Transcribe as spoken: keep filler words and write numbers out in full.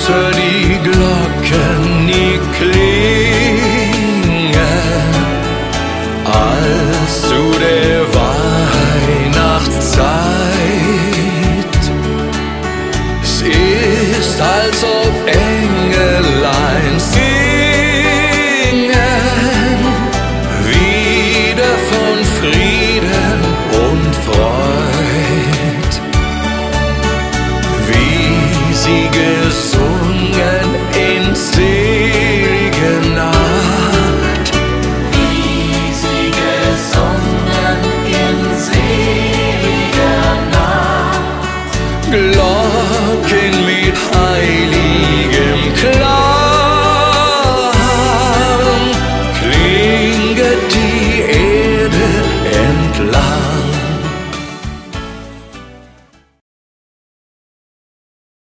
hör die Glocken nie klingen, als zu der Weihnachtszeit. Es ist, als ob Engelein singen, wieder von Frieden und Freud, wie sie